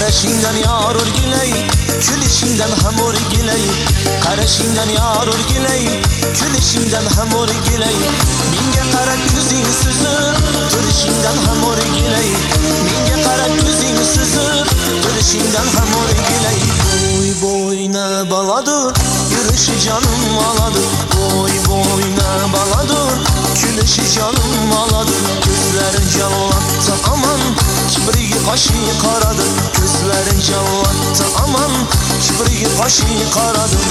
Qarashingdan yor o'rgilay, kulishingdan ham o'rgilay. Qarashingdan yor o'rgilay, kulishingdan ham o'rgilay. Menga qarab ko'zing suzib, turishingdan ham o'rgilay. Menga qarab ko'zing suzib, turishingdan ham o'rgilay. Boy boyna baladur, yurishi jonim oladur. Boy boyna baladur, kulishi jonim oladur. Ko'zlarin jallatsa aman, kibriga qoshi qoradir. Ko'zlarin jallatsa aman, kibriga qoshi qoradir.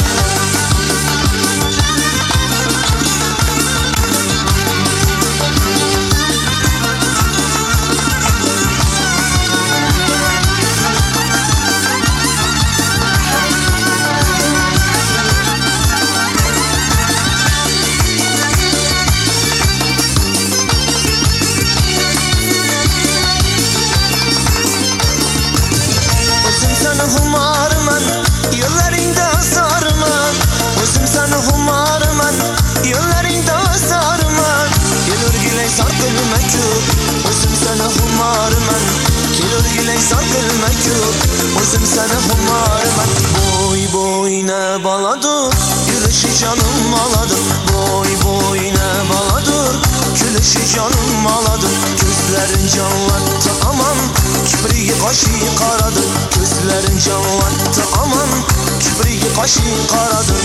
Humarman, yo'llaringda sarman. O'zim seni humarman, yo'llaringda sarman. Kelurgilay sarqilma ko'p, o'zim seni humarman. Kelurgilay sarqilma ko'p, o'zim seni humarman. Boy boyna baladur, yurishi jonim oladur. Boy boyna baladur, kulishi jonim oladur. Ko'zlarin jallatsa aman, kibriga qoshi qoradir. Ko'zlarin jallatsa aman, kibriga qoshi qoradir.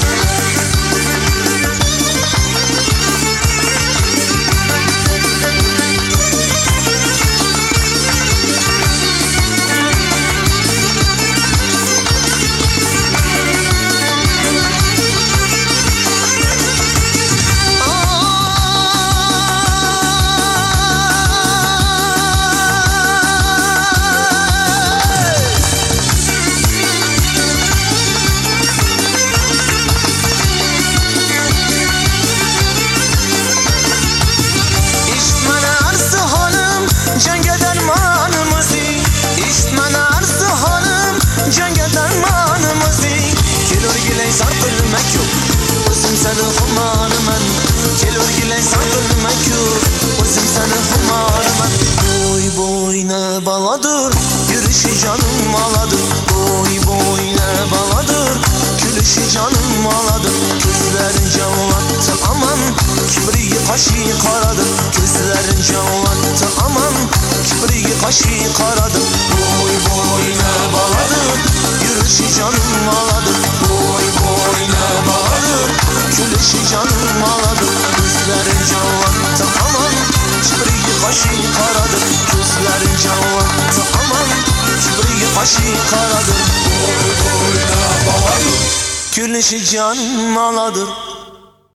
O'zim seni humarman, kelurgilay sarqilma ko'p, o'zim seni humarman. Boy boyna baladur, yurishi jonim oladur. Boy boyna baladur, kulishi jonim oladur. Ko'zlarin jallatsa aman, kibriga qoshi qoradir. Ko'zlarin jallatsa aman, kibriga qoshi qoradir. Boy boyna baladur, yurishi jonim oladur. Boy boyna baladur, kulishi jonim oladur. Ko'zlarin jallatsa aman, kibriga qoshi qoradir. Ko'zlarin jallatsa aman, kibriga qoshi qoradir. Boy boyna baladur, kulishi jonim oladur.